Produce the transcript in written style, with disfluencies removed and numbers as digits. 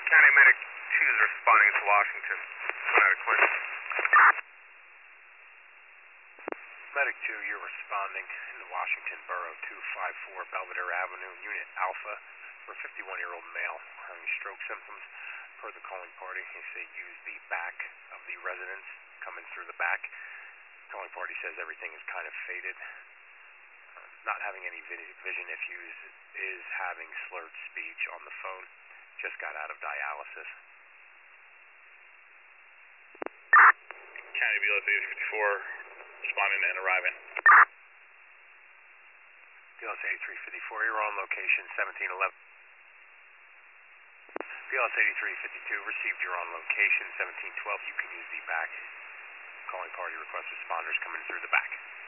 County Medic 2 is responding to Washington. Out of Clinton. Medic 2, you're responding in the Washington Borough 254 Belvedere Avenue, Unit Alpha, for a 51-year-old male having stroke symptoms. Per the calling party, he said use the back of the residence, coming through the back. Calling party says everything is kind of faded. Not having any vision issues, is having slurred speech on the phone. Just got out of dialysis. County BLS 8354 responding and arriving. BLS 8354, you're on location 1711. BLS 8352 received, you're on location 1712. You can use the back. Calling party request responders coming through the back.